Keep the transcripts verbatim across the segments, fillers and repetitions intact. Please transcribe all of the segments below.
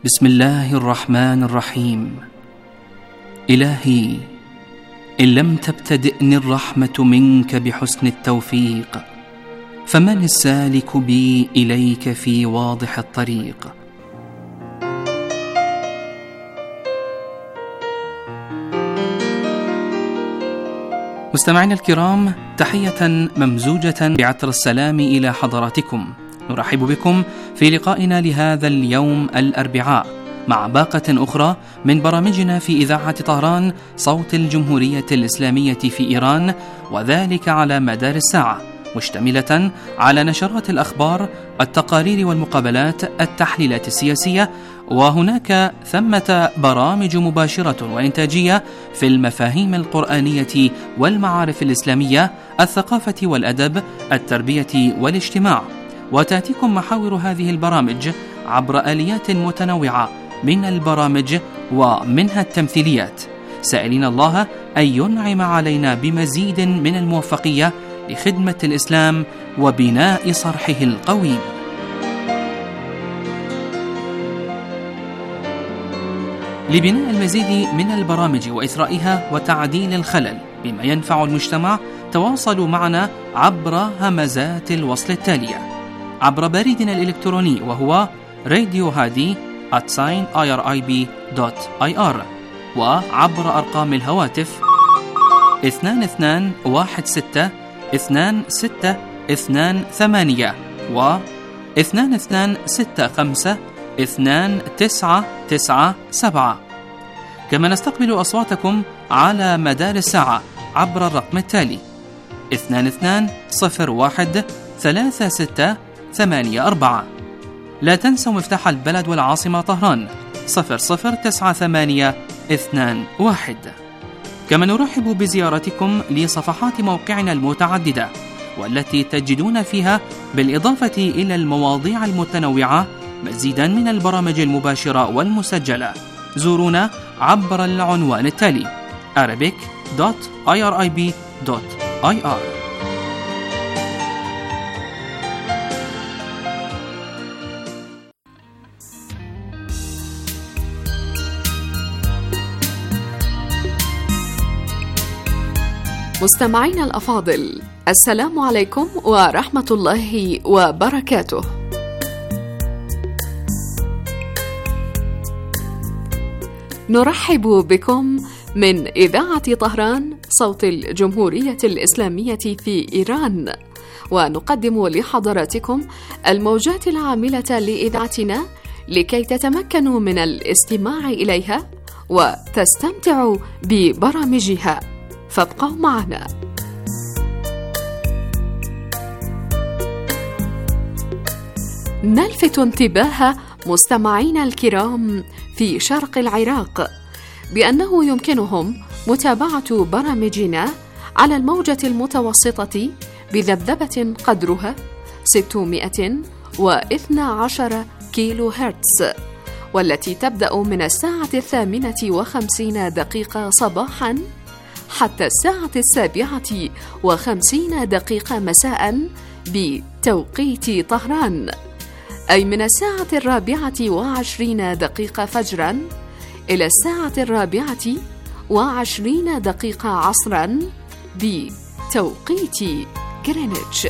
بسم الله الرحمن الرحيم. إلهي، إن لم تبتدئني الرحمة منك بحسن التوفيق، فمن السالك بي إليك في واضح الطريق؟ مستمعينا الكرام، تحية ممزوجة بعطر السلام إلى حضراتكم. نرحب بكم في لقائنا لهذا اليوم الأربعاء مع باقة أخرى من برامجنا في إذاعة طهران صوت الجمهورية الإسلامية في إيران، وذلك على مدار الساعة، مشتملة على نشرات الأخبار، التقارير والمقابلات، التحليلات السياسية، وهناك ثمة برامج مباشرة وإنتاجية في المفاهيم القرآنية والمعارف الإسلامية، الثقافة والأدب، التربية والاجتماع. وتأتيكم محاور هذه البرامج عبر آليات متنوعة من البرامج ومنها التمثيليات، سائلين الله أن ينعم علينا بمزيد من الموفقية لخدمة الإسلام وبناء صرحه القويم. لبناء المزيد من البرامج وإثرائها وتعديل الخلل بما ينفع المجتمع، تواصلوا معنا عبر همزات الوصل التالية: عبر بريدنا الإلكتروني وهو راديو هادي آت ساين آي آر آي بي دوت آي آر، وعبر أرقام الهواتف اثنان اثنان واحد ستة اثنان ستة اثنان ثمانية و اثنان اثنان ستة خمسة اثنان تسعة تسعة سبعة. كما نستقبل أصواتكم على مدار الساعة عبر الرقم التالي اثنان اثنان صفر واحد ثلاثة ستة ثمانية أربعة. لا تنسوا مفتاح البلد والعاصمة طهران صفر صفر تسعة ثمانية اثنان واحد. كما نرحب بزيارتكم لصفحات موقعنا المتعددة، والتي تجدون فيها بالإضافة إلى المواضيع المتنوعة مزيدا من البرامج المباشرة والمسجلة. زورونا عبر العنوان التالي arabic دوت آي آر آي بي دوت آي آر. مستمعينا الأفاضل، السلام عليكم ورحمة الله وبركاته. نرحب بكم من إذاعة طهران صوت الجمهورية الإسلامية في إيران، ونقدم لحضراتكم الموجات العاملة لإذاعتنا لكي تتمكنوا من الاستماع إليها وتستمتعوا ببرامجها، فابقوا معنا. نلفت انتباه مستمعينا الكرام في شرق العراق بأنه يمكنهم متابعة برامجنا على الموجة المتوسطة بذبذبة قدرها ستمائة واثني عشر كيلو هرتز، والتي تبدأ من الساعة الثامنة وخمسين دقيقة صباحاً حتى الساعة السابعة وخمسين دقيقة مساء بتوقيت طهران، أي من الساعة الرابعة وعشرين دقيقة فجرا إلى الساعة الرابعة وعشرين دقيقة عصرا بتوقيت غرينتش.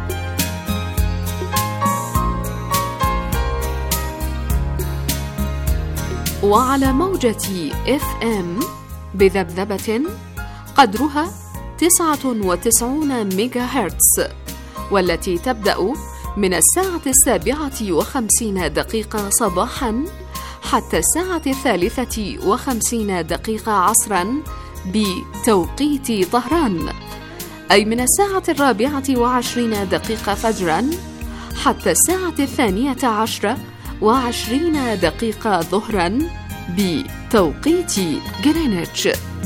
وعلى موجة إف إم بذبذبة قدرها تسعة وتسعين ميجا هرتز، والتي تبدأ من الساعة السابعة وخمسين دقيقة صباحا حتى الساعة الثالثة وخمسين دقيقة عصرا بتوقيت طهران، أي من الساعة الرابعة وعشرين دقيقة فجرا حتى الساعة الثانية عشرة وعشرين دقيقة ظهرا بتوقيت غرينتش.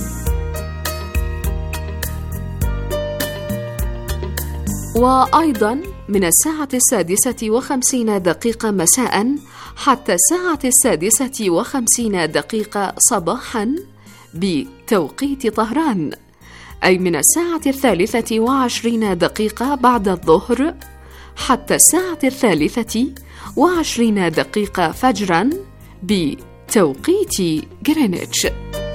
وأيضا من الساعة السادسة وخمسين دقيقة مساء حتى الساعة السادسة وخمسين دقيقة صباحا بتوقيت طهران، أي من الساعة الثالثة وعشرين دقيقة بعد الظهر حتى الساعة الثالثة وعشرين دقيقة فجرا بتوقيت غرينتش.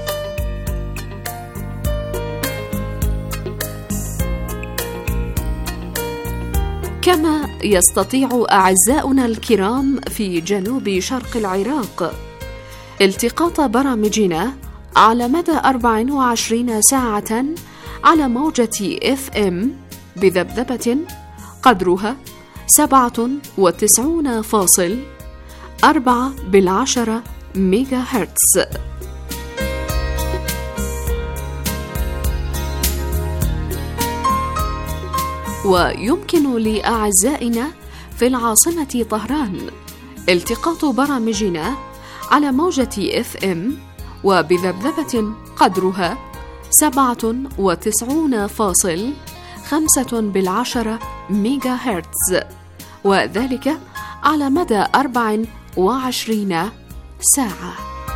كما يستطيع أعزاؤنا الكرام في جنوب شرق العراق التقاط برامجنا على مدى أربع وعشرين ساعة على موجة إف إم بذبذبة قدرها سبعة وتسعون فاصل أربعة بالعشرة ميجا هرتز. ويمكن لأعزائنا في العاصمة طهران التقاط برامجنا على موجة إف إم وبذبذبة قدرها سبعة وتسعون فاصل خمسة بالعشرة ميجا هرتز، وذلك على مدى أربع وعشرين ساعة.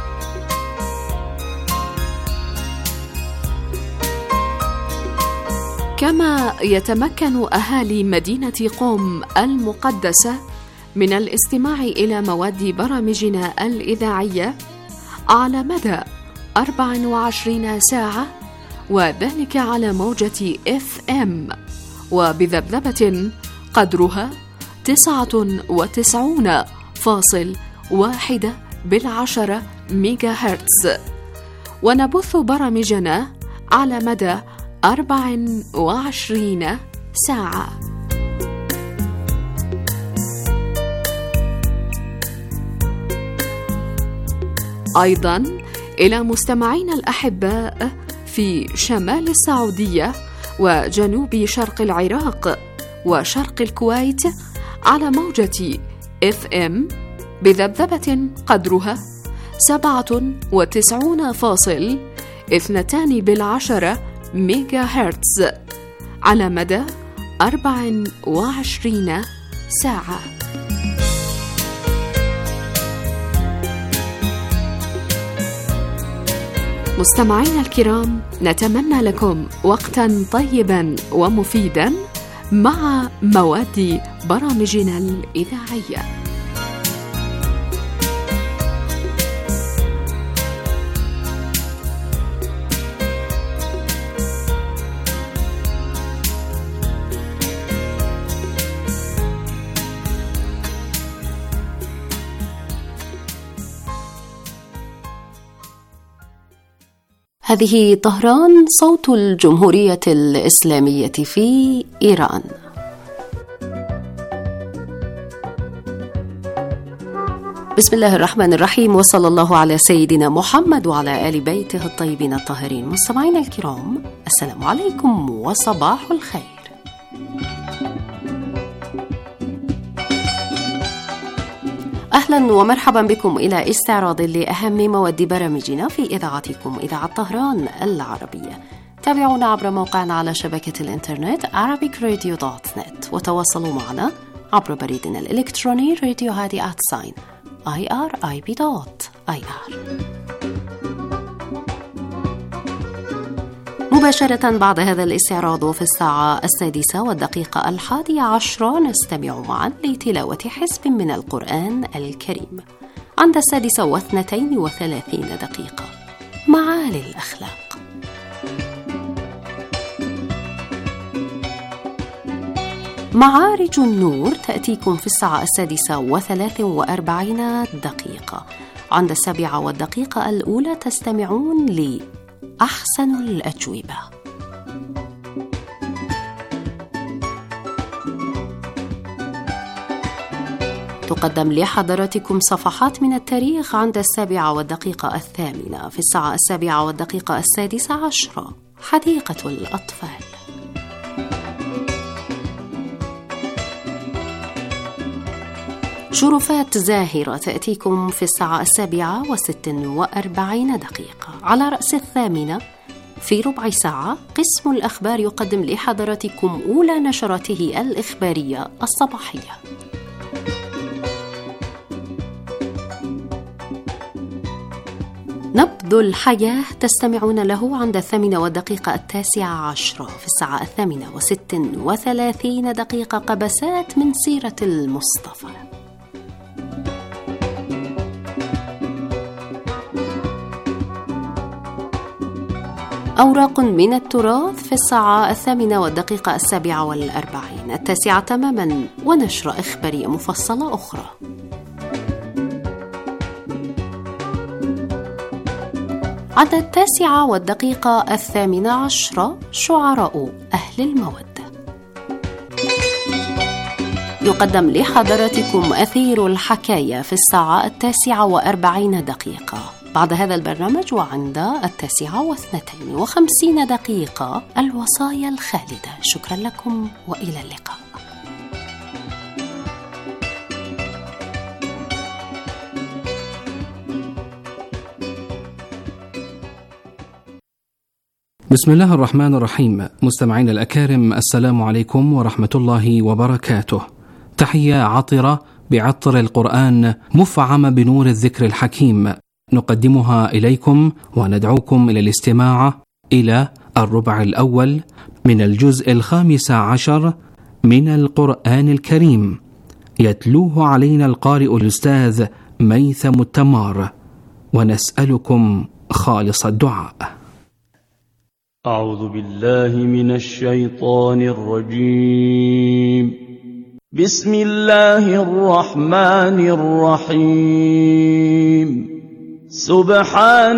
كما يتمكن أهالي مدينة قم المقدسة من الاستماع إلى مواد برامجنا الإذاعية على مدى أربع وعشرين ساعة، وذلك على موجة إف إم وبذبذبة قدرها تسعة وتسعون فاصل واحد بالعشرة ميجا هرتز، ونبث برامجنا على مدى أربع وعشرين ساعة. أيضا إلى مستمعينا الأحباء في شمال السعودية وجنوب شرق العراق وشرق الكويت على موجة إف إم بذبذبة قدرها سبعة وتسعون فاصل اثنتان بالعشرة ميجا هرتز على مدى أربع وعشرين ساعة. مستمعينا الكرام، نتمنى لكم وقتا طيبا ومفيدا مع مواد برامجنا الإذاعية. هذه طهران، صوت الجمهورية الإسلامية في إيران. بسم الله الرحمن الرحيم، وصلى الله على سيدنا محمد وعلى آل بيته الطيبين الطاهرين. مستمعينا الكرام، السلام عليكم وصباح الخير. أهلا ومرحبا بكم إلى استعراض لأهم مواد برامجنا في إذاعتكم إذاعة طهران العربية. تابعونا عبر موقعنا على شبكة الإنترنت arabic radio dot net، وتواصلوا معنا عبر بريدنا الإلكتروني راديو هادي آت ساين آي آر آي بي دوت آي آر. مباشرة بعد هذا الاستعراض وفي الساعة السادسة والدقيقة الحادية عشرة نستمع معا لتلاوة حزب من القرآن الكريم. عند السادسة واثنتين وثلاثين دقيقة معالي الأخلاق. معارج النور تأتيكم في الساعة السادسة وثلاث وأربعين دقيقة. عند السابعة والدقيقة الأولى تستمعون لي أحسن الأجوبة. تقدم لحضراتكم صفحات من التاريخ عند السابعة والدقيقة الثامنة. في الساعة السابعة والدقيقة السادسة عشرة حديقة الأطفال. شرفات زاهرة تأتيكم في الساعة السابعة وست وأربعين دقيقة. على رأس الثامنة في ربع ساعة قسم الأخبار يقدم لحضراتكم أولى نشراته الإخبارية الصباحية. نبض الحياة تستمعون له عند الثامنة والدقيقة التاسعة عشرة. في الساعة الثامنة وست وثلاثين دقيقة قبسات من سيرة المصطفى. أوراق من التراث في الساعة الثامنة والدقيقة السابعة والأربعين، التاسعة تماما، ونشرة إخبارية مفصلة أخرى. عند التاسعة والدقيقة الثامنة عشرة شعراء أهل المودة. يقدم لحضراتكم أثير الحكاية في الساعة التاسعة وأربعين دقيقة. بعد هذا البرنامج وعند التاسعة واثنتين وخمسين دقيقة الوصايا الخالدة. شكرا لكم وإلى اللقاء. بسم الله الرحمن الرحيم. مستمعين الأكارم، السلام عليكم ورحمة الله وبركاته. تحية عطرة بعطر القرآن مفعمة بنور الذكر الحكيم نقدمها إليكم، وندعوكم إلى الاستماع إلى الربع الأول من الجزء الخامس عشر من القرآن الكريم، يتلوه علينا القارئ الأستاذ ميثم التمار، ونسألكم خالص الدعاء. أعوذ بالله من الشيطان الرجيم. بسم الله الرحمن الرحيم. سبحان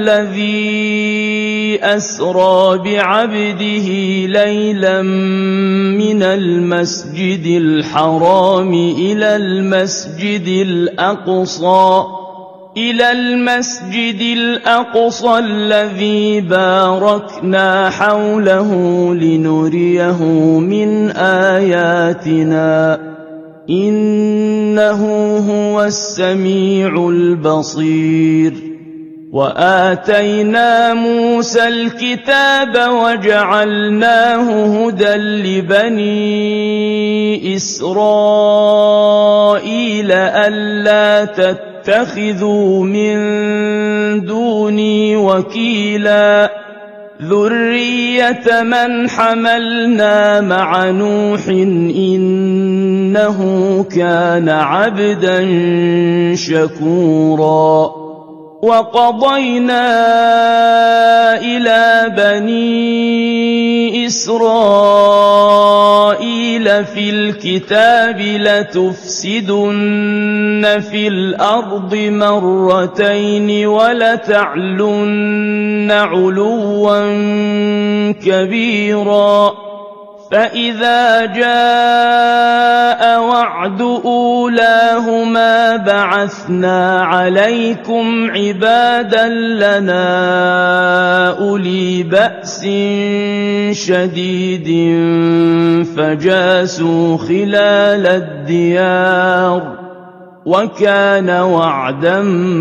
الذي أسرى بعبده ليلا من المسجد الحرام إلى المسجد الأقصى إلى المسجد الأقصى الذي باركنا حوله لنريه من آياتنا إنه هو السميع البصير. وآتينا موسى الكتاب وجعلناه هدى لبني إسرائيل ألا تتخذوا من دوني وكيلا ذرية من حملنا مع نوح إنه كان عبدا شكورا. وقضينا إلى بني إسرائيل في الكتاب لتفسدن في الأرض مرتين ولتعلن علوا كبيرا. فإذا جاء وعد أولاهما بعثنا عليكم عبادا لنا أولي بأس شديد فجاسوا خلال الديار وكان وعدا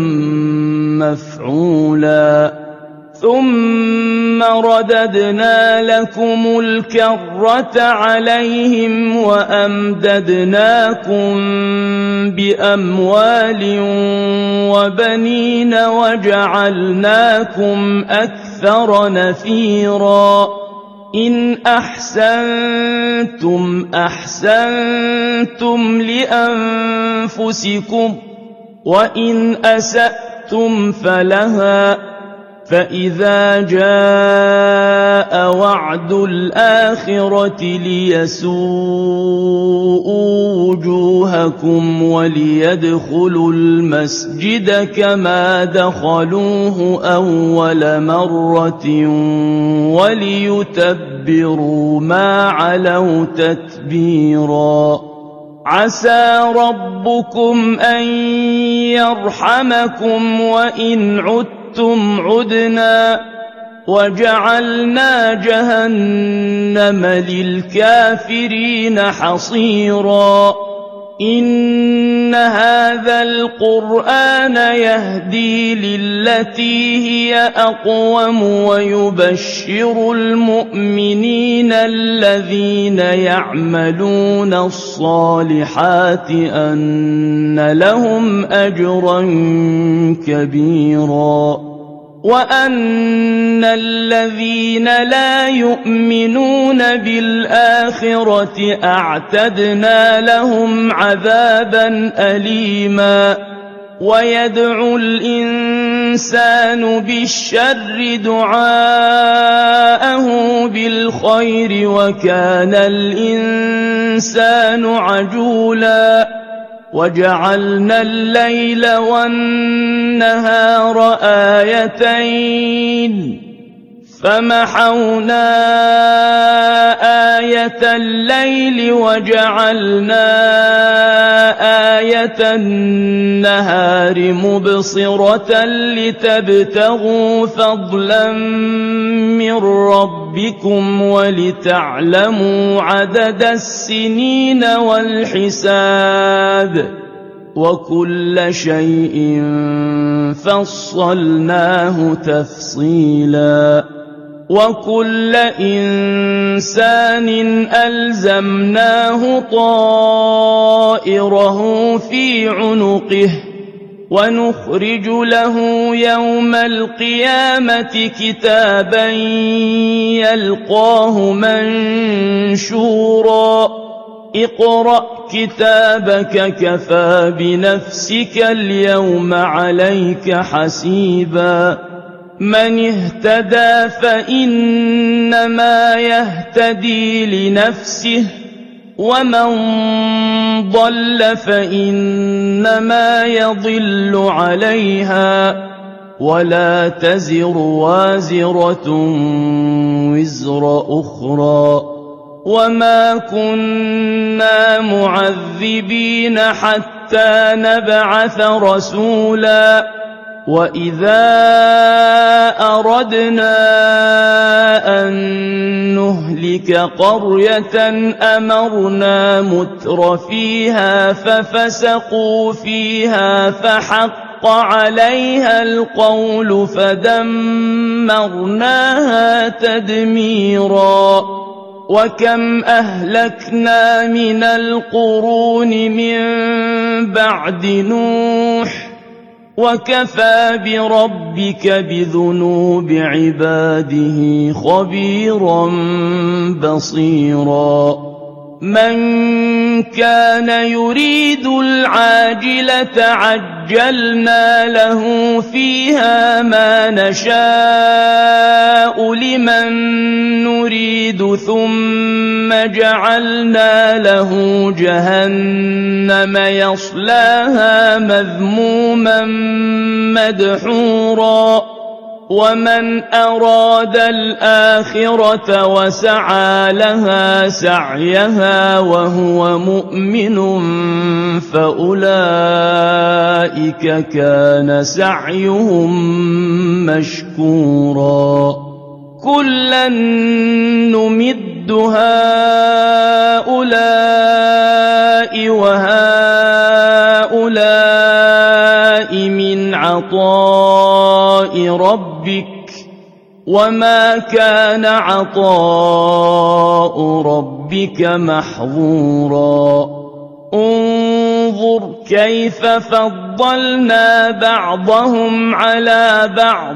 مفعولا. ثم رددنا لكم الكرة عليهم وأمددناكم بأموال وبنين وجعلناكم أكثر نفيرا. إن أحسنتم أحسنتم لأنفسكم وإن أسأتم فلها. فإذا جاء وعد الآخرة ليسوءوا وجوهكم وليدخلوا المسجد كما دخلوه أول مرة وليتبروا ما علوا تتبيرا. عسى ربكم أن يرحمكم وإن عدتم عدنا وجعلنا جهنم للكافرين حصيرا. إن هذا القرآن يهدي للتي هي أقوم ويبشر المؤمنين الذين يعملون الصالحات أن لهم أجرا كبيرا. وأن الذين لا يؤمنون بالآخرة أعتدنا لهم عذابا أليما. ويدعو الإنسان بالشر دعاءه بالخير وكان الإنسان عجولا وجعلنا الليل والنهار آيتين فمحونا آية الليل وجعلنا آية النهار مبصرة لتبتغوا فضلا من ربكم ولتعلموا عدد السنين والحساب وكل شيء فصلناه تفصيلا وكل إنسان ألزمناه طائره في عنقه ونخرج له يوم القيامة كتابا يلقاه منشورا اقرأ كتابك كفى بنفسك اليوم عليك حسيبا من اهتدى فإنما يهتدي لنفسه ومن ضل فإنما يضل عليها ولا تزر وازرة وزر أخرى وما كنا معذبين حتى نبعث رسولا وإذا أردنا أن نهلك قرية أمرنا متر فيها ففسقوا فيها فحق عليها القول فدمرناها تدميرا وكم أهلكنا من القرون من بعد نوح وكفى بربك بذنوب عباده خبيرا بصيرا من كان يريد العاجلة عجلنا له فيها ما نشاء لمن نريد ثم جعلنا له جهنم يصلاها مذموما مدحورا ومن أراد الآخرة وسعى لها سعيها وهو مؤمن فأولئك كان سعيهم مشكورا كلا نمد هؤلاء وهؤلاء من عطاء ربك وما كان عطاء ربك محظورا انظر كيف فضلنا بعضهم على بعض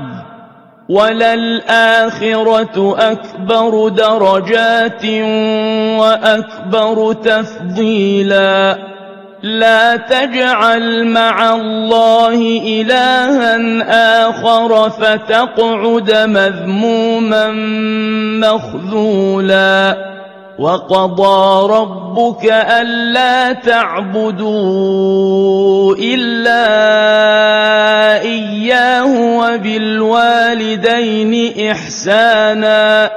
وللآخرة أكبر درجات وأكبر تفضيلا لا تجعل مع الله إلها آخر فتقعد مذموما مخذولا وقضى ربك ألا تعبدوا إلا إياه وبالوالدين إحسانا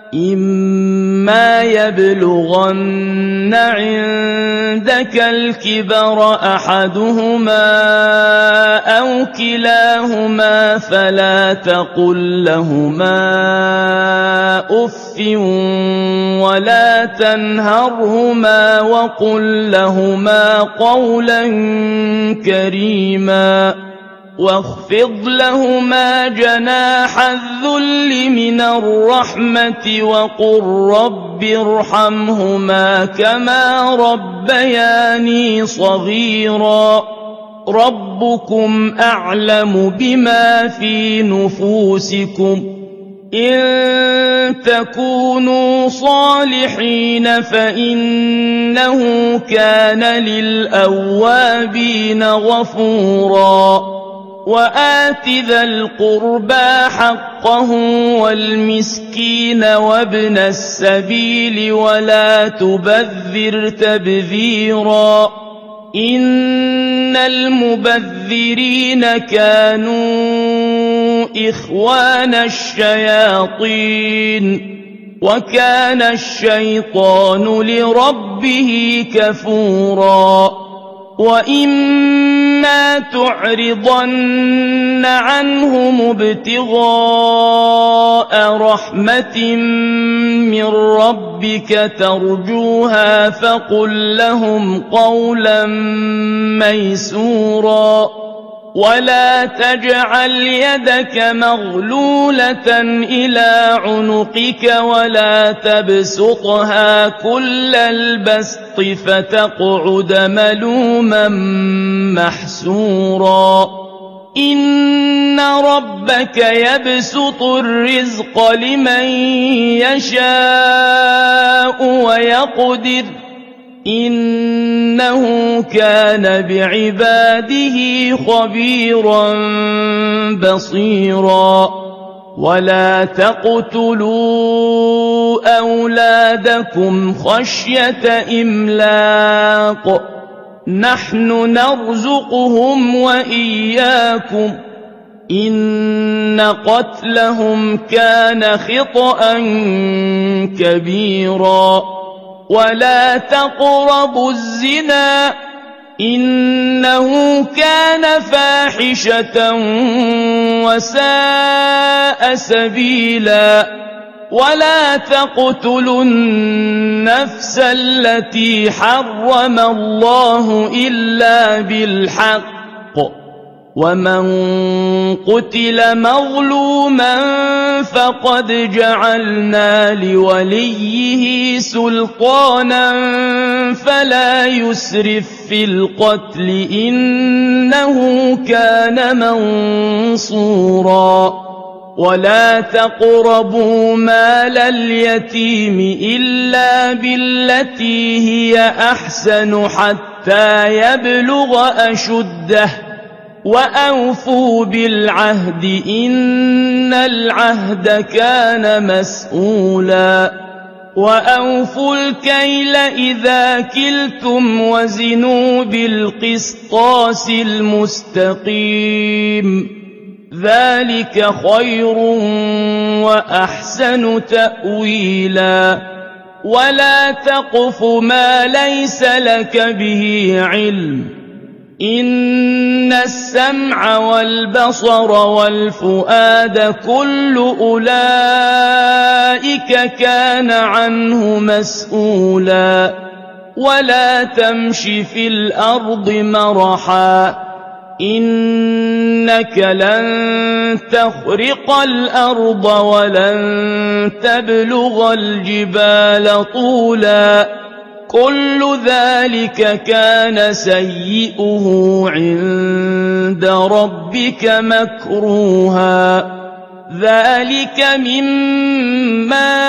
إما يبلغن عندك الكبر أحدهما أو كلاهما فلا تقل لهما أف ولا تنهرهما وقل لهما قولا كريما واخفض لهما جناح الذل من الرحمة وقل رب ارحمهما كما ربياني صغيرا ربكم أعلم بما في نفوسكم إن تكونوا صالحين فإنه كان للأوابين غفورا وآت ذا القربى حقه والمسكين وابن السبيل ولا تبذر تبذيرا إن المبذرين كانوا إخوان الشياطين وكان الشيطان لربه كفورا وإما تعرضن عنهم ابتغاء رحمة من ربك ترجوها فقل لهم قولا ميسورا ولا تجعل يدك مغلولة إلى عنقك ولا تبسطها كل البسط فتقعد ملوما محسورا إن ربك يبسط الرزق لمن يشاء ويقدر إنه كان بعباده خبيرا بصيرا ولا تقتلوا أولادكم خشية إملاق نحن نرزقهم وإياكم إن قتلهم كان خطأ كبيرا ولا تقربوا الزنا إنه كان فاحشة وساء سبيلا ولا تقتلوا النفس التي حرم الله إلا بالحق ومن قتل مظلوما فقد جعلنا لوليه سلطانا فلا يسرف في القتل إنه كان منصورا ولا تقربوا مال اليتيم إلا بالتي هي أحسن حتى يبلغ أشده وأوفوا بالعهد إن العهد كان مسؤولا وأوفوا الكيل إذا كلتم وزنوا بالقسطاس المستقيم ذلك خير وأحسن تأويلا ولا تقف ما ليس لك به علم إن السمع والبصر والفؤاد كل أولئك كان عنه مسؤولا ولا تمش في الأرض مرحا إنك لن تخرق الأرض ولن تبلغ الجبال طولا كل ذلك كان سيئه عند ربك مكروها ذلك مما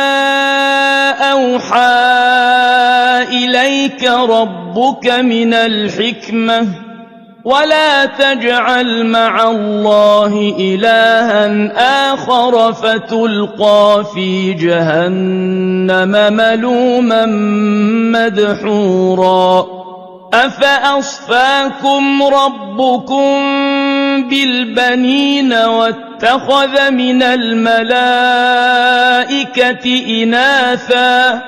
أوحى إليك ربك من الحكمة ولا تجعل مع الله إلها آخر فتلقى في جهنم ملوما مدحورا أفأصفاكم ربكم بالبنين واتخذ من الملائكة إناثا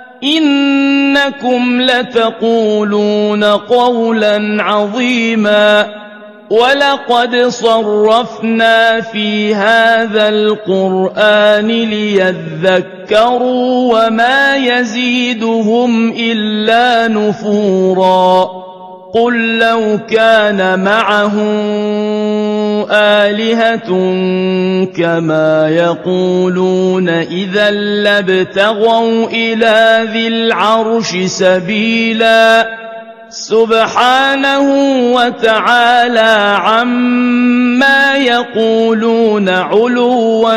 إنكم لتقولون قولا عظيما ولقد صرفنا في هذا القرآن ليذكروا وما يزيدهم إلا نفورا قل لو كان معه آلهة كما يقولون إذا لابتغوا إلى ذي العرش سبيلا سبحانه وتعالى عما يقولون علوا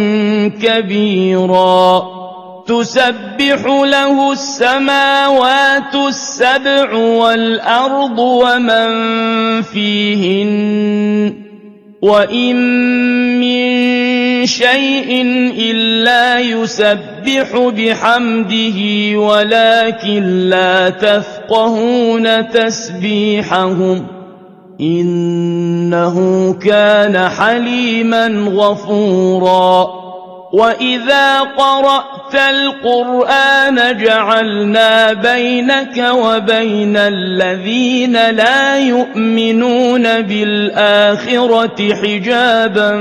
كبيرا تسبح له السماوات السبع والأرض ومن فيهن وإن من شيء إلا يسبح بحمده ولكن لا تفقهون تسبيحهم إنه كان حليما غفورا وإذا قرأت القرآن جعلنا بينك وبين الذين لا يؤمنون بالآخرة حجابا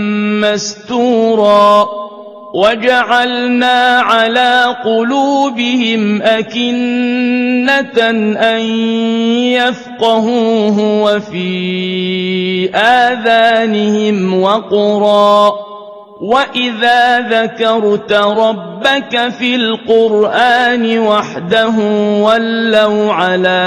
مستورا وجعلنا على قلوبهم أكنة أن يفقهوه وفي آذانهم وقرا وإذا ذكرت ربك في القرآن وحده ولوا على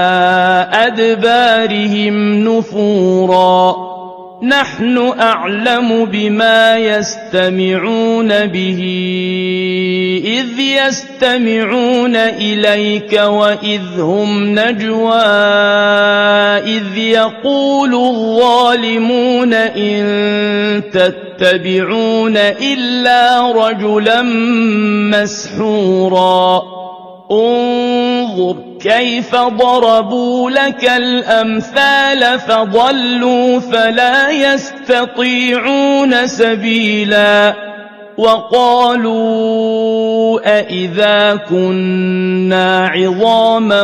أدبارهم نفورا نحن أعلم بما يستمعون به إذ يستمعون إليك وإذ هم نجوى إذ يقول الظالمون إن تتبعون إلا رجلا مسحورا انظر كيف ضربوا لك الأمثال فضلوا فلا يستطيعون سبيلا وقالوا أئذا كنا عظاما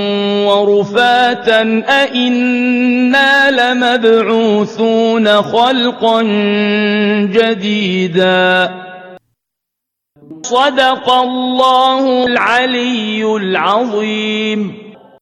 ورفاتا أئنا لمبعوثون خلقا جديدا صدق الله العلي العظيم.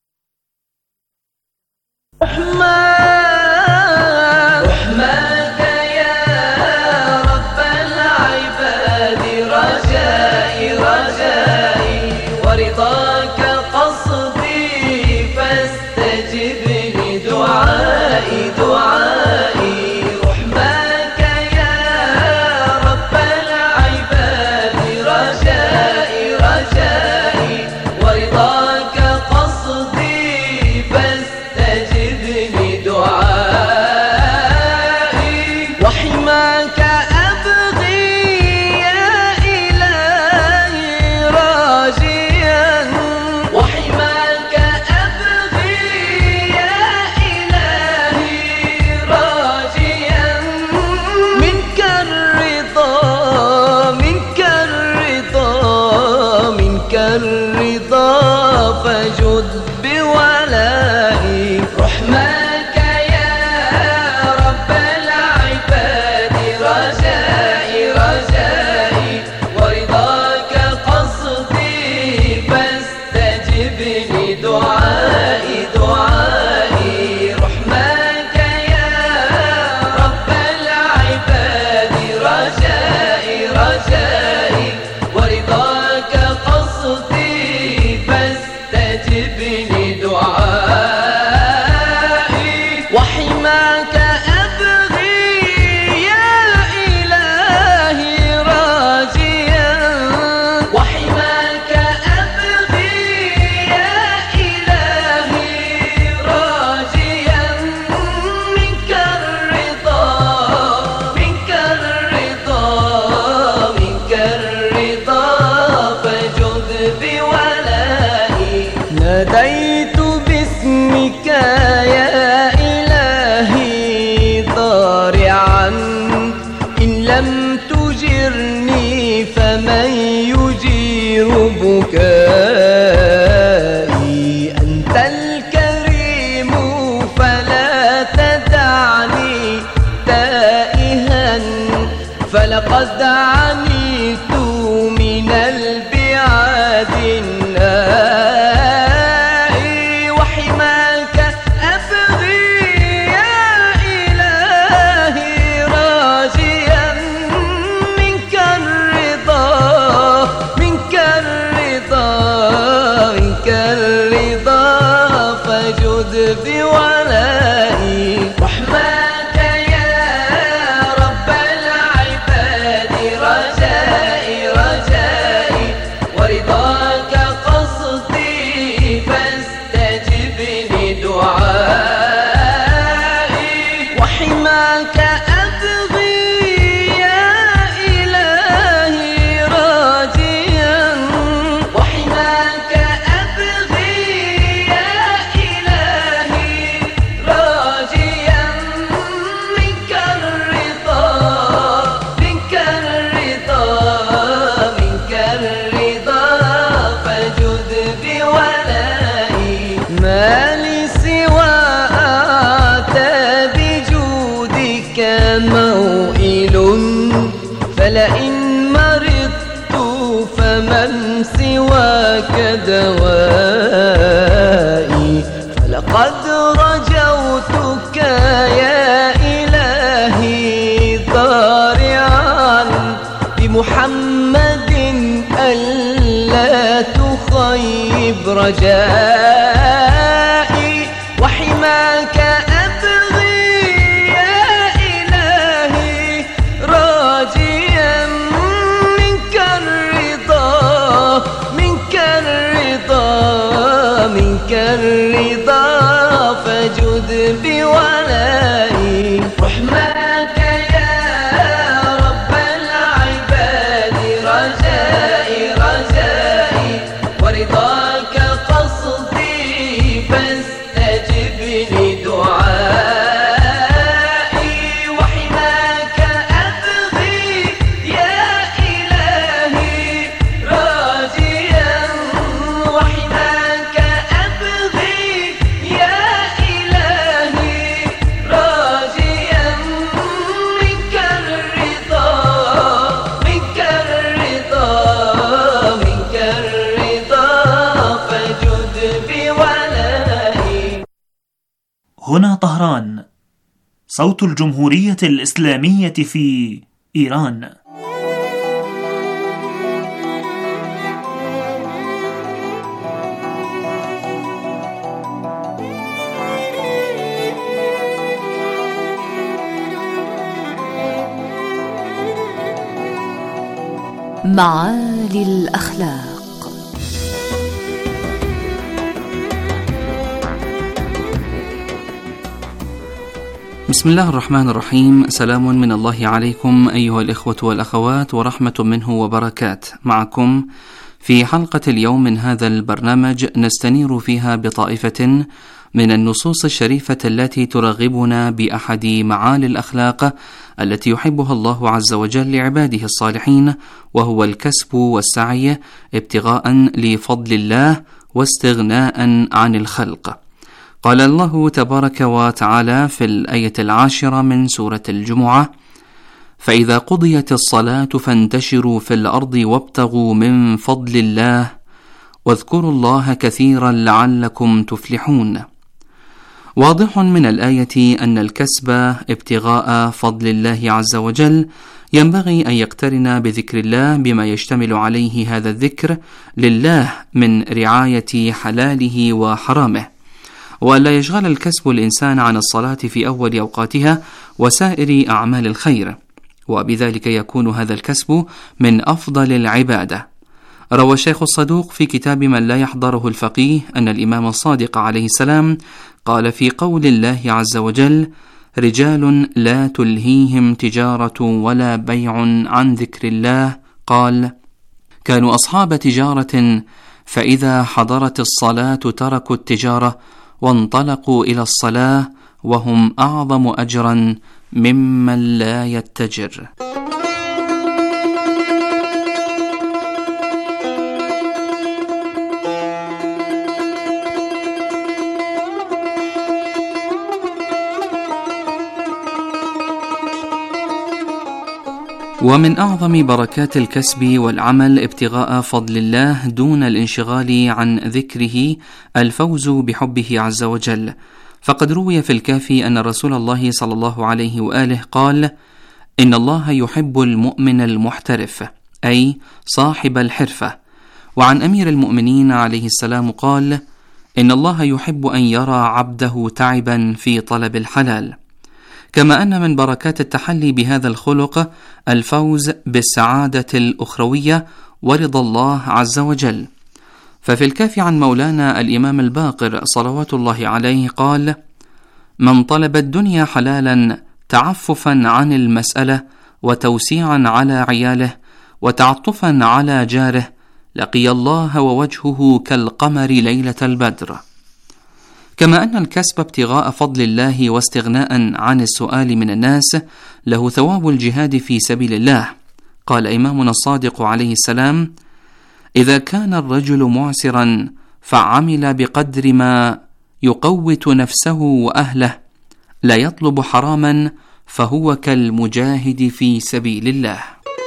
رحمك يا رب العباد رجائي رجائي ورضاك قصدي فاستجب لي دعائي دعائي رحمك يا رب العباد رجائي رجائي ورضاك قصدي فاستجب لي دعائي وحماك أبغي يا إلهي راجيا وحماك أبغي يا إلهي راجيا منك الرضا منك الرضا منك الرضا فجد بولائي رحمك يا رب العباد رجائي رجائي ورضاك قصدي فاستجب لي دعائي دعائي رحمك يا رب العباد رجائي رجائي ورضاك قصدي فاستجب لي دعائي وحماك أبغي يا إلهي راجيا وحماك أبغي يا إلهي راجيا منك الرضا منك الرضا منك الرضا فجد بولائي ناديت باسمك يا إلهي ضارعا إن لم تجرني فمن يجير بكائي أنت الكريم فلا تدعني تائها فلقد عنيت من البعاد النائي وحماك أبغي يا إلهي راجيا منك الرضا منك الرضا بولائي رحمك يا رب العباد رجائي رجائي ورضاك قصدي فاستجبني دعائي وحماك أبغي يا إلهي راجيا وحماك أبغي يا إلهي راجيا منك الرضا منك الرضا منك الرضا فجد بولائي ما لي سوى آتى بجودك موئل فلئن مرضت فمن سواك دوائي فلقد رجوتك يا إلهي ضارعا بمحمد ألا تخيب رجائي وحماك أبغي يا إلهي راجيا منك الرضا منك الرضا منك الرضا فجد بولائي رحمك يا رب العباد رجائي رجائي ورضاك قصدي فاستجبني دعائي وحماك أبغي يا إلهي راجيا وحماك أبغي يا إلهي راجيا منك الرضا منك الرضا منك الرضا فجد بولائي. هنا طهران، صوت الجمهورية الإسلامية في إيران. معالي الأخلاق. بسم الله الرحمن الرحيم. سلام من الله عليكم أيها الإخوة والأخوات ورحمة منه وبركات. معكم في حلقة اليوم من هذا البرنامج نستنير فيها بطائفة من النصوص الشريفة التي ترغبنا بأحد معالي الأخلاق التي يحبها الله عز وجل لعباده الصالحين، وهو الكسب والسعي ابتغاء لفضل الله واستغناء عن الخلق. قال الله تبارك وتعالى في الآية العاشرة من سورة الجمعة: فإذا قضيت الصلاة فانتشروا في الأرض وابتغوا من فضل الله واذكروا الله كثيرا لعلكم تفلحون. واضح من الآية أن الكسب ابتغاء فضل الله عز وجل ينبغي أن يقترن بذكر الله بما يشتمل عليه هذا الذكر لله من رعاية حلاله وحرامه، ولا يشغل الكسب الإنسان عن الصلاة في أول أوقاتها وسائر أعمال الخير، وبذلك يكون هذا الكسب من أفضل العبادة. روى الشيخ الصدوق في كتاب من لا يحضره الفقيه أن الإمام الصادق عليه السلام قال في قول الله عز وجل: رجال لا تلهيهم تجارة ولا بيع عن ذكر الله، قال: كانوا أصحاب تجارة فإذا حضرت الصلاة تركوا التجارة وانطلقوا إلى الصلاة وهم أعظم أجرا ممن لا يتجر. ومن أعظم بركات الكسب والعمل ابتغاء فضل الله دون الانشغال عن ذكره الفوز بحبه عز وجل، فقد روي في الكافي أن رسول الله صلى الله عليه وآله قال: إن الله يحب المؤمن المحترف، أي صاحب الحرفة. وعن أمير المؤمنين عليه السلام قال: إن الله يحب أن يرى عبده تعبا في طلب الحلال. كما أن من بركات التحلي بهذا الخلق الفوز بالسعادة الأخروية ورضا الله عز وجل. ففي الكافي عن مولانا الإمام الباقر صلوات الله عليه قال: من طلب الدنيا حلالا تعففا عن المسألة وتوسيعا على عياله وتعطفا على جاره لقي الله ووجهه كالقمر ليلة البدر. كما أن الكسب ابتغاء فضل الله واستغناء عن السؤال من الناس له ثواب الجهاد في سبيل الله. قال إمامنا الصادق عليه السلام: إذا كان الرجل معسرا فعمل بقدر ما يقوت نفسه وأهله لا يطلب حراما فهو كالمجاهد في سبيل الله.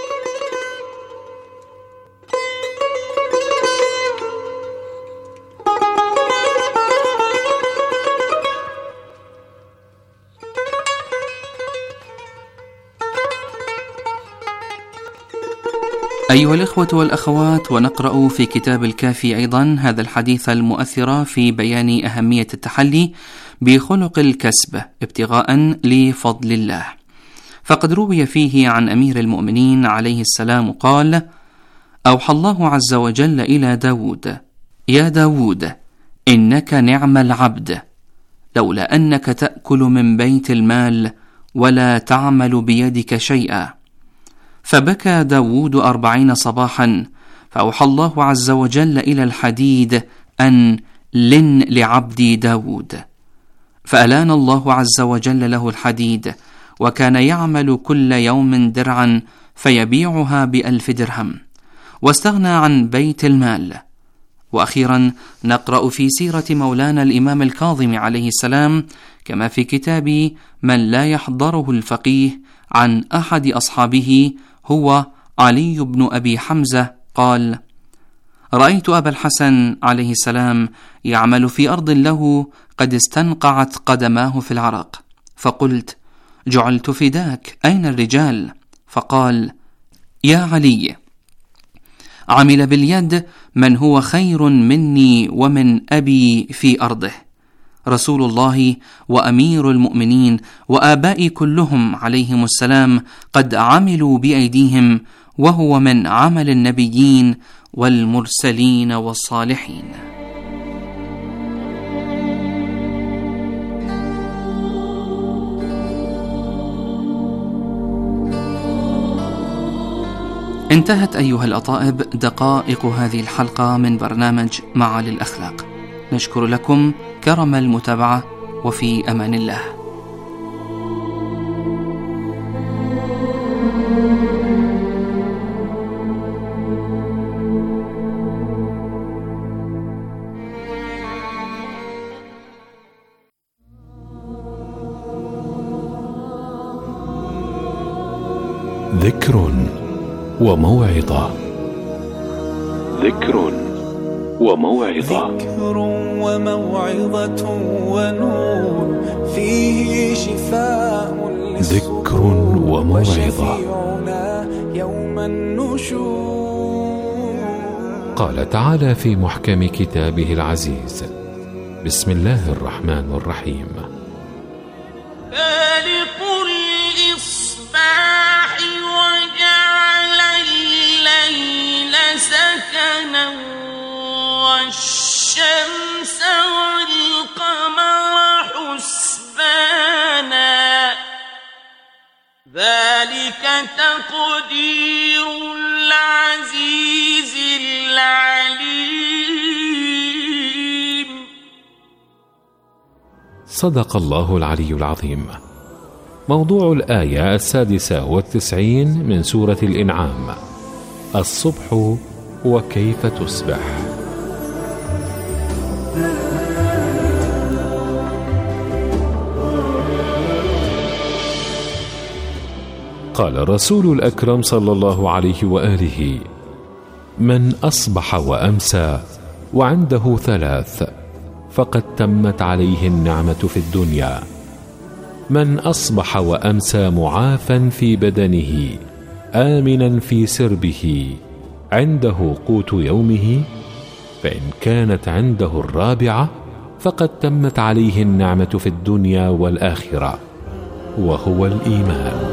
أيها الإخوة والأخوات، ونقرأ في كتاب الكافي أيضا هذا الحديث المؤثر في بيان أهمية التحلي بخلق الكسب ابتغاء لفضل الله. فقد روي فيه عن أمير المؤمنين عليه السلام قال: أوحى الله عز وجل إلى داود: يا داود إنك نعم العبد، لولا أنك تأكل من بيت المال ولا تعمل بيدك شيئا. فبكى داود أربعين صباحا، فأوحى الله عز وجل إلى الحديد أن لن لعبدي داود، فألان الله عز وجل له الحديد، وكان يعمل كل يوم درعا فيبيعها بألف درهم، واستغنى عن بيت المال. وأخيرا نقرأ في سيرة مولانا الإمام الكاظم عليه السلام كما في كتاب من لا يحضره الفقيه عن أحد أصحابه هو علي بن أبي حمزة قال: رأيت أبا الحسن عليه السلام يعمل في أرض له قد استنقعت قدماه في العرق، فقلت: جعلت فداك، أين الرجال؟ فقال: يا علي، عمل باليد من هو خير مني ومن أبي في أرضه، رسول الله وأمير المؤمنين وآبائي كلهم عليهم السلام قد عملوا بأيديهم، وهو من عمل النبيين والمرسلين والصالحين. انتهت أيها الأطائب دقائق هذه الحلقة من برنامج معالي الأخلاق. نشكر لكم كرم المتابعة، وفي أمان الله. ذكر وموعظة. ذكر وموعظة. ذكر وموعظة ونور فيه شفاء ذكر وموعظة. يوم النشور. قال تعالى في محكم كتابه العزيز: بسم الله الرحمن الرحيم: فالق الإصباح وجعل الليل سكنا والشمس والقمر حسبانا ذلك تقدير العزيز العليم. صدق الله العلي العظيم. موضوع الآية السادسة والتسعين من سورة الإنعام: الصبح وكيف تصبح. قال الرسول الأكرم صلى الله عليه وآله: من أصبح وأمسى وعنده ثلاث فقد تمت عليه النعمة في الدنيا: من أصبح وأمسى معافا في بدنه آمنا في سربه عنده قوت يومه، فإن كانت عنده الرابعة فقد تمت عليه النعمة في الدنيا والآخرة، وهو الإيمان.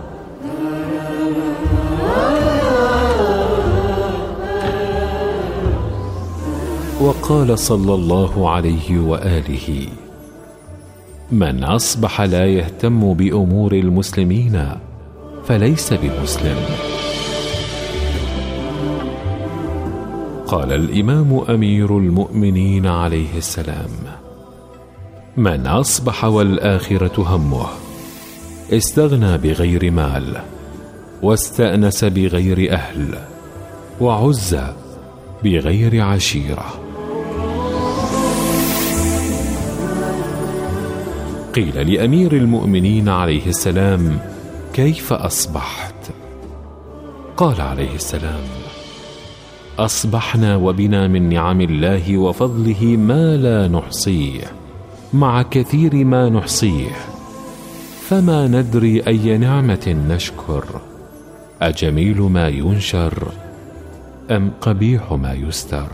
وقال صلى الله عليه وآله: من أصبح لا يهتم بأمور المسلمين فليس بمسلم. قال الإمام أمير المؤمنين عليه السلام: من أصبح والآخرة همه استغنى بغير مال، واستأنس بغير أهل، وعز بغير عشيرة. قيل لأمير المؤمنين عليه السلام: كيف أصبحت؟ قال عليه السلام: أصبحنا وبنا من نعم الله وفضله ما لا نحصيه، مع كثير ما نحصيه، فما ندري أي نعمة نشكر، أجميل ما ينشر أم قبيح ما يستر.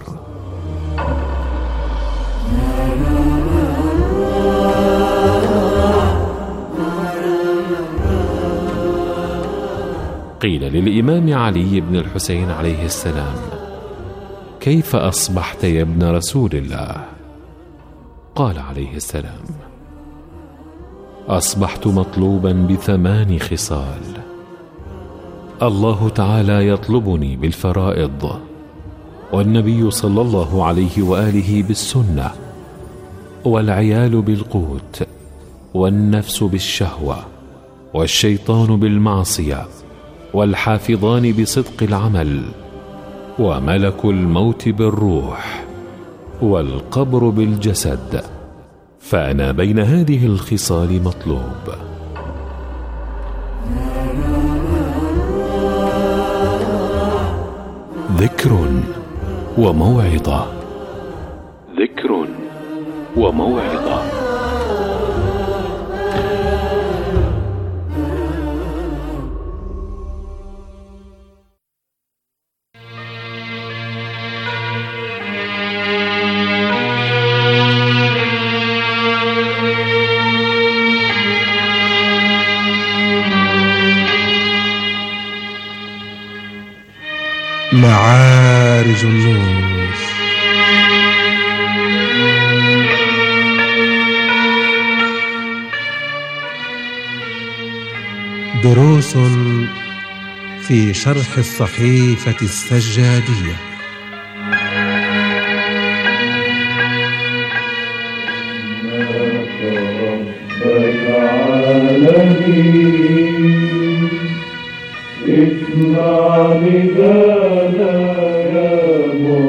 قيل للإمام علي بن الحسين عليه السلام: كيف أصبحت يا ابن رسول الله؟ قال عليه السلام: أصبحت مطلوبا بثمان خصال. الله تعالى يطلبني بالفرائض، والنبي صلى الله عليه وآله بالسنة، والعيال بالقوت، والنفس بالشهوة، والشيطان بالمعصية، والحافظان بصدق العمل، وملك الموت بالروح، والقبر بالجسد، فأنا بين هذه الخصال مطلوب. ذكر وموعظة، ذكر وموعظة. معارج النور. دروس في شرح الصحيفة السجادية. اسمع ندانا يا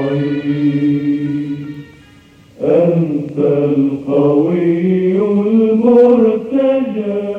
معين، أنت القوي المرتجى،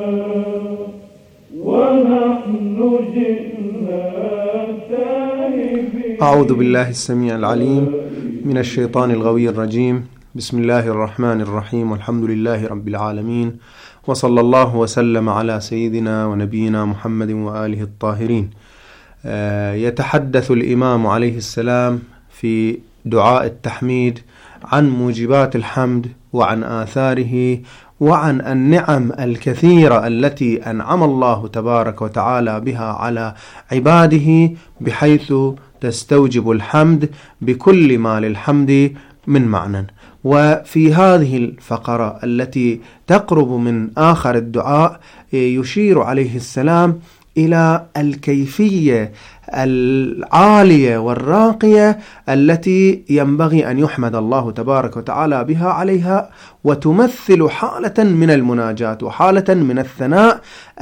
ونحن جئنا تائبين. أعوذ بالله السميع العليم من الشيطان الغوي الرجيم. بسم الله الرحمن الرحيم، والحمد لله رب العالمين، وصلى الله وسلم على سيدنا ونبينا محمد وآله الطاهرين. يتحدث الإمام عليه السلام في دعاء التحميد عن موجبات الحمد، وعن آثاره، وعن النعم الكثيرة التي أنعم الله تبارك وتعالى بها على عباده، بحيث تستوجب الحمد بكل ما للحمد من معنى. وفي هذه الفقرة التي تقرب من آخر الدعاء يشير عليه السلام إلى الكيفية العالية والراقية التي ينبغي أن يحمد الله تبارك وتعالى بها عليها، وتمثل حالة من المناجاة وحالة من الثناء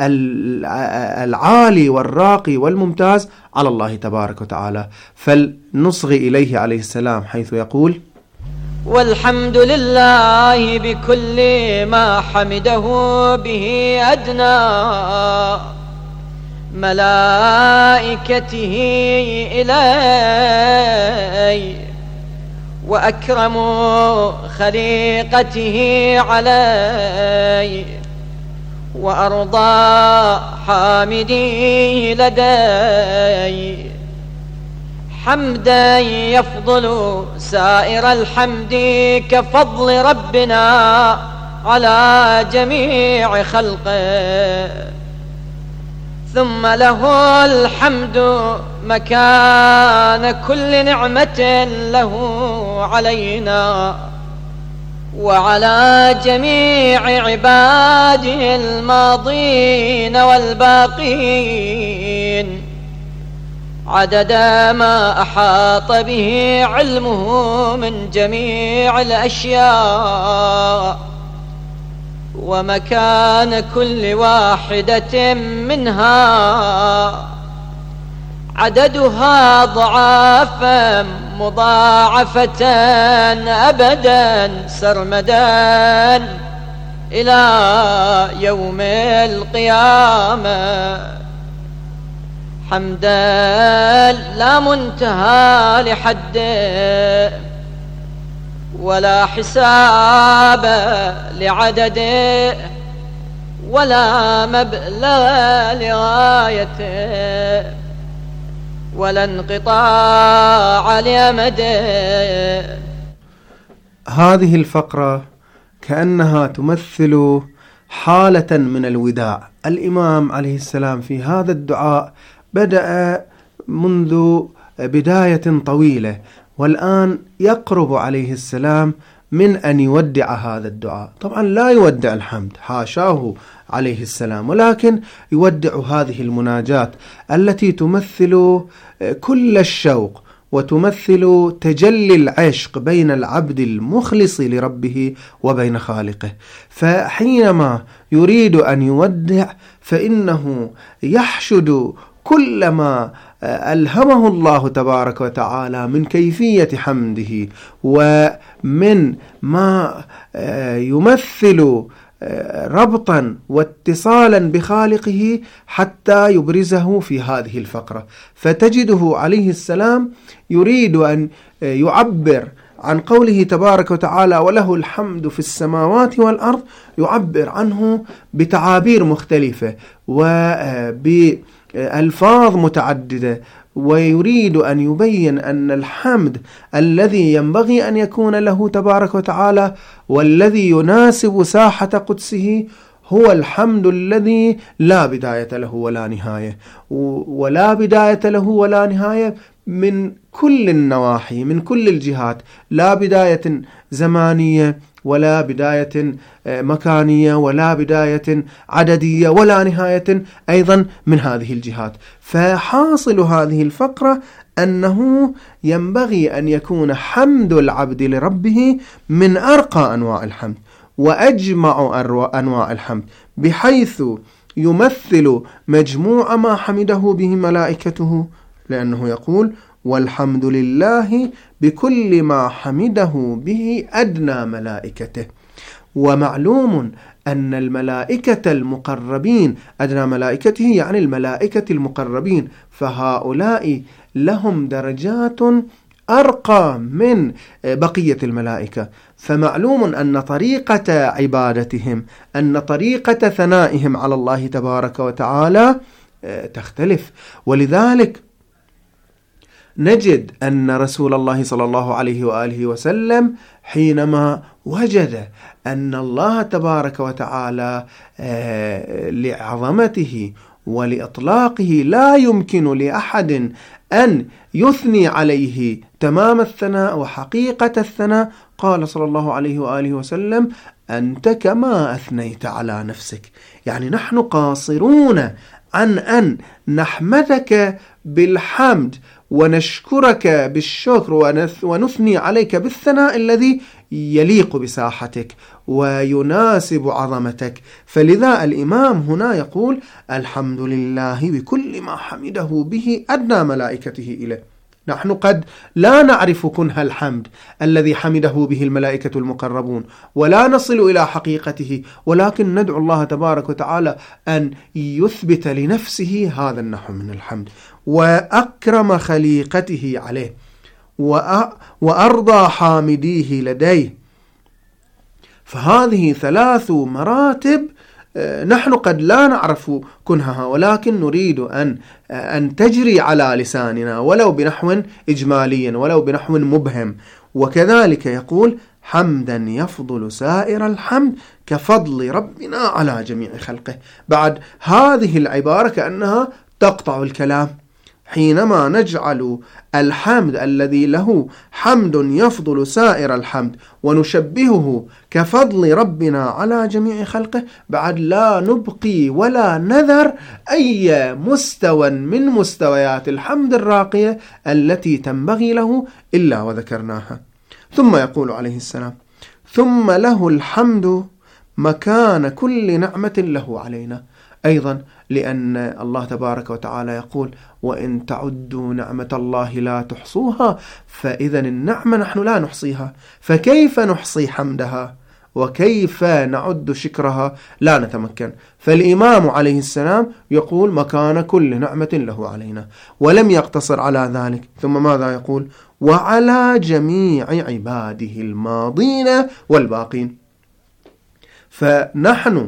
العالي والراقي والممتاز على الله تبارك وتعالى. فلنصغي إليه عليه السلام حيث يقول: والحمد لله بكل ما حمده به أدنى ملائكته إلي، وأكرم خليقته علي، وأرضى حامدي لدي، حمدا يفضل سائر الحمد كفضل ربنا على جميع خلقه، ثم له الحمد مكان كل نعمة له علينا وعلى جميع عباده الماضين والباقين، عدد ما أحاط به علمه من جميع الأشياء، ومكان كل واحدة منها عددها ضعافا مضاعفة أبدا سرمدا إلى يوم القيامة، حمدا لا منتهى لحده ولا حساب لعدده ولا مبلغ لغايته ولا انقطاع لأمده. هذه الفقرة كأنها تمثل حالة من الوداع. الإمام عليه السلام في هذا الدعاء بدأ منذ بداية طويلة، والآن يقرب عليه السلام من أن يودع هذا الدعاء. طبعا لا يودع الحمد، حاشاه عليه السلام، ولكن يودع هذه المناجاة التي تمثل كل الشوق وتمثل تجلي العشق بين العبد المخلص لربه وبين خالقه. فحينما يريد أن يودع فإنه يحشد كل ما ألهمه الله تبارك وتعالى من كيفية حمده ومن ما يمثل ربطا واتصالا بخالقه حتى يبرزه في هذه الفقرة. فتجده عليه السلام يريد أن يعبر عن قوله تبارك وتعالى وله الحمد في السماوات والأرض، يعبر عنه بتعابير مختلفة وبألفاظ متعددة، ويريد أن يبين أن الحمد الذي ينبغي أن يكون له تبارك وتعالى والذي يناسب ساحة قدسه هو الحمد الذي لا بداية له ولا نهاية، ولا بداية له ولا نهاية من كل النواحي، من كل الجهات، لا بداية زمانية ولا بداية مكانية ولا بداية عددية ولا نهاية أيضا من هذه الجهات. فحاصل هذه الفقرة أنه ينبغي أن يكون حمد العبد لربه من أرقى أنواع الحمد وأجمع أنواع الحمد، بحيث يمثل مجموع ما حمده به ملائكته، لأنه يقول والحمد لله بكل ما حمده به أدنى ملائكته. ومعلوم أن الملائكة المقربين أدنى ملائكته يعني الملائكة المقربين، فهؤلاء لهم درجات أرقى من بقية الملائكة. فمعلوم أن طريقة عبادتهم، أن طريقة ثنائهم على الله تبارك وتعالى تختلف. ولذلك نجد أن رسول الله صلى الله عليه وآله وسلم حينما وجد أن الله تبارك وتعالى لعظمته ولإطلاقه لا يمكن لأحد أن يثني عليه تمام الثناء وحقيقة الثناء، قال صلى الله عليه وآله وسلم أنت كما أثنيت على نفسك. يعني نحن قاصرون عن أن نحمدك بالحمد ونشكرك بالشكر ونثني عليك بالثناء الذي يليق بساحتك ويناسب عظمتك. فلذا الإمام هنا يقول الحمد لله بكل ما حمده به أدنى ملائكته إليه. نحن قد لا نعرف كنه الحمد الذي حمده به الملائكة المقربون ولا نصل إلى حقيقته، ولكن ندعو الله تبارك وتعالى أن يثبت لنفسه هذا النحو من الحمد وأكرم خليقته عليه وأرضى حامديه لديه. فهذه ثلاث مراتب نحن قد لا نعرف كنهها، ولكن نريد أن أن تجري على لساننا ولو بنحو إجمالي ولو بنحو مبهم. وكذلك يقول: حمدا يفضل سائر الحمد كفضل ربنا على جميع خلقه. بعد هذه العبارة كأنها تقطع الكلام، حينما نجعل الحمد الذي له حمد يفضل سائر الحمد ونشبهه كفضل ربنا على جميع خلقه، بعد لا نبقي ولا نذر أي مستوى من مستويات الحمد الراقية التي تنبغي له إلا وذكرناها. ثم يقول عليه السلام: ثم له الحمد مكان كل نعمة له علينا. أيضا لأن الله تبارك وتعالى يقول: وإن تعدوا نعمة الله لا تحصوها، فإذا النعمة نحن لا نحصيها، فكيف نحصي حمدها وكيف نعد شكرها؟ لا نتمكن. فالإمام عليه السلام يقول: مكان كل نعمة له علينا، ولم يقتصر على ذلك. ثم ماذا يقول؟ وعلى جميع عباده الماضين والباقين. فنحن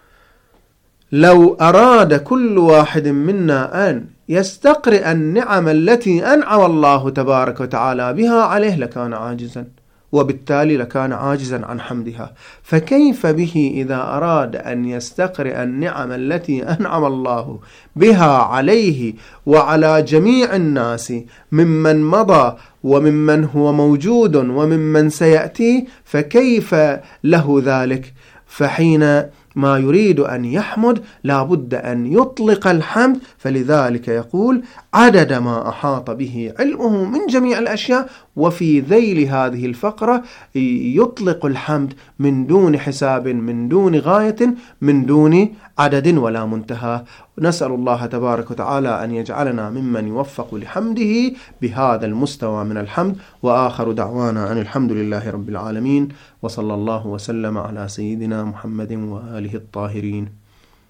لو أراد كل واحد منا أن يستقرئ النعم التي أنعم الله تبارك وتعالى بها عليه لكان عاجزا، وبالتالي لكان عاجزا عن حمدها. فكيف به إذا أراد أن يستقرئ النعم التي أنعم الله بها عليه وعلى جميع الناس ممن مضى وممن هو موجود وممن سيأتي، فكيف له ذلك؟ فحين ما يريد أن يحمد لا بد أن يطلق الحمد. فلذلك يقول: عدد ما أحاط به علمه من جميع الأشياء. وفي ذيل هذه الفقرة يطلق الحمد من دون حساب، من دون غاية، من دون عدد ولا منتهى. نسأل الله تبارك وتعالى أن يجعلنا ممن يوفق لحمده بهذا المستوى من الحمد. وآخر دعوانا أن الحمد لله رب العالمين، وصلى الله وسلم على سيدنا محمد وآله الطاهرين.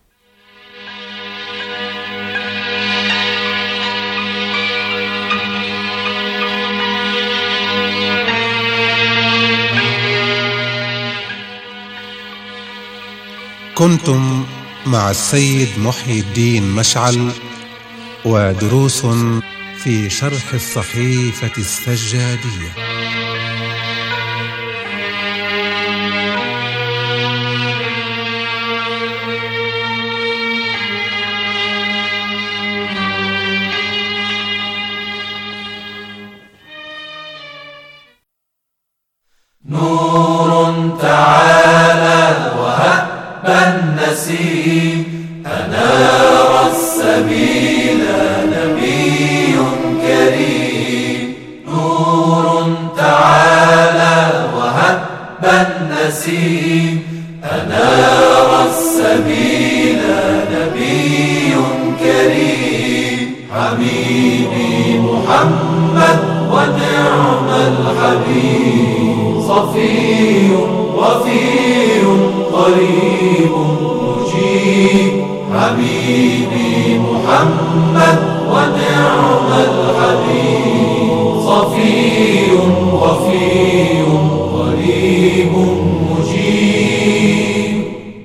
كنتم مع السيد محي الدين مشعل ودروس في شرح الصحيفة السجادية. نور تعالى وهب النسيم أنار السبيل نبي كريم. نور تعالى وهب النسيم أنار السبيل نبي كريم. حبيبي محمد ونعم الحبيب، صفي وفي قريب مجيب. حبيبي محمد ونعم الحبيب، صفي وفي قريب مجيب.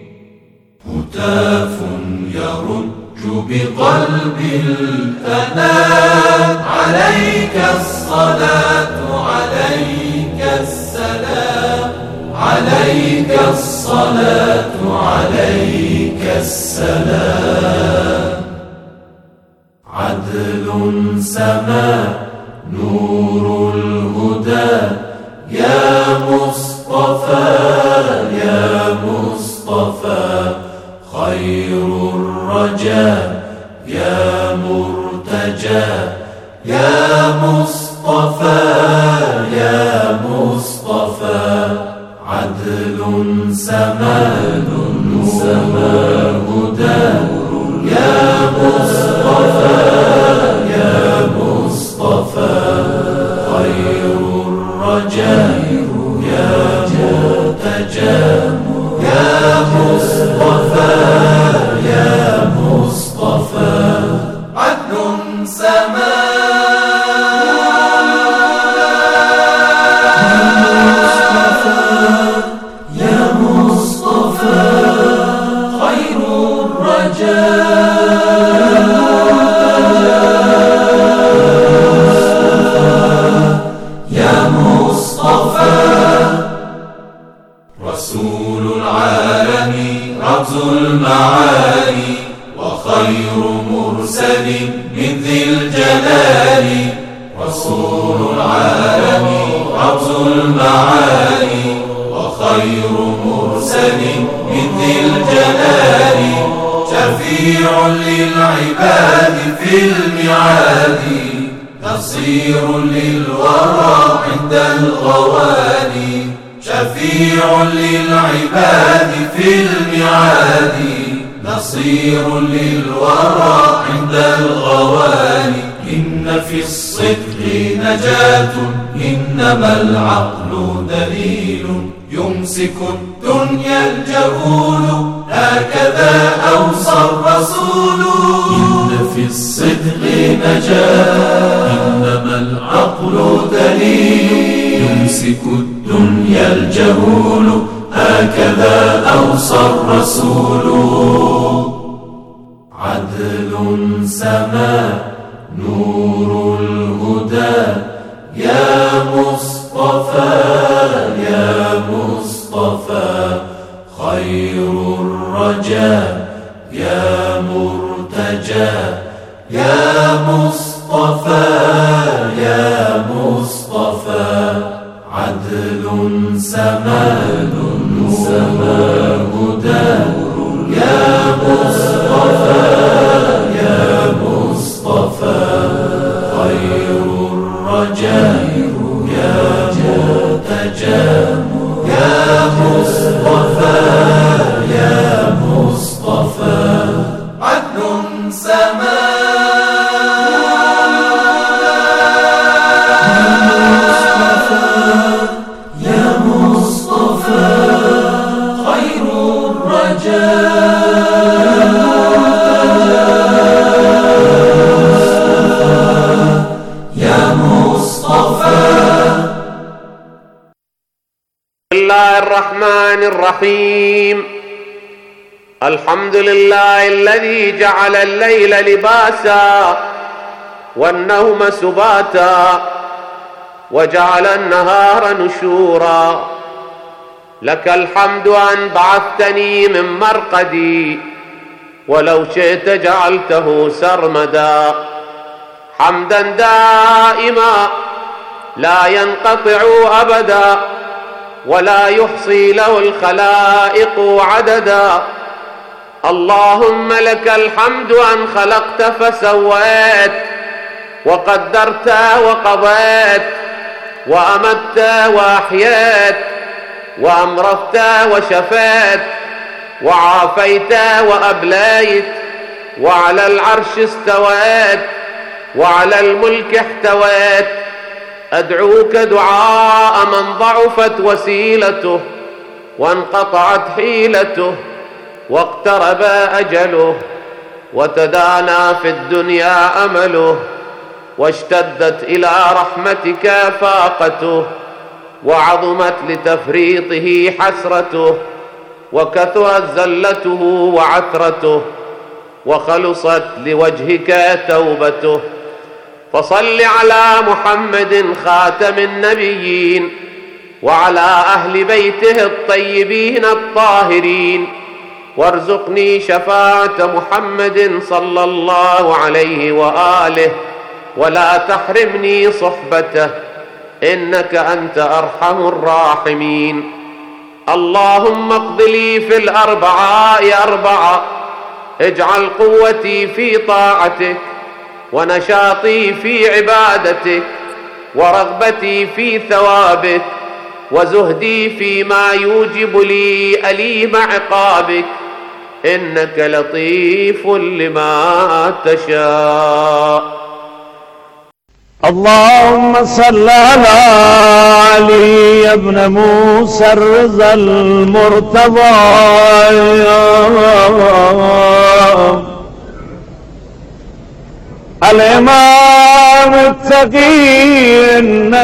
هتاف يرج بقلب الأنام، عليك الصلاة عليك السلام، عليك الصلاة عليك السلام. عدل سما نور الهدى يا مصطفى يا مصطفى، خير الرجاء يا مرتجى يا مصطفى يا مصطفى. عدل سما سما هدى يا مصطفى يا مصطفى، خير الرجاء يا مرتجى يا مصطفى يا مصطفى. عدل سما يا مصطفى، خير شفيع للعباد في الميعاد نصير للورى عند الغواني شفيع للعباد في الميعاد نصير للورى عند الغواني إن في الصدق نجاة إنما العقل دليل يمسك الدنيا الجهول هكذا أوصى الرسول إن في الصدق نجاة إنما العقل دليل يمسك الدنيا الجهول هكذا أوصى الرسول عدل سما نور الهدى يا مصطفى يا مصطفى خير الرجاء يا مرتجى يا مصطفى يا مصطفى عدل سما سما هدى يا مصطفى يا مصطفى خير الرجاء يا مرتجى يا مصطفى يا مصطفى عدل سما يا مصطفى خير الرجاء يا مصطفى. بسم الله الرحمن الرحيم. الحمد لله الذي جعل الليل لباسا والنوم سباتا وجعل النهار نشورا. لك الحمد أن بعثتني من مرقدي ولو شئت جعلته سرمدا حمدا دائما لا ينقطع أبدا ولا يحصي له الخلائق عددا. اللهم لك الحمد أن خلقت فسويت وقدرت وقضيت وأمت وأحييت وأمرضت وشفيت وعافيت وأبليت وعلى العرش استويت وعلى الملك احتويت. أدعوك دعاء من ضعفت وسيلته وانقطعت حيلته واقترب أجله وتدانى في الدنيا أمله واشتدت إلى رحمتك فاقته وعظمت لتفريطه حسرته وكثرت زلته وعثرته وخلصت لوجهك توبته. فصل على محمد خاتم النبيين وعلى أهل بيته الطيبين الطاهرين وارزقني شفاعة محمد صلى الله عليه وآله ولا تحرمني صحبته إنك أنت أرحم الراحمين. اللهم اقض لي في الأربعاء أربعة. اجعل قوتي في طاعتك ونشاطي في عبادتك ورغبتي في ثوابك وزهدي فيما يوجب لي أليم عقابك إنك لطيف لما تشاء. اللهم صل على علي بن موسى الرضا المرتضى الإمام التقي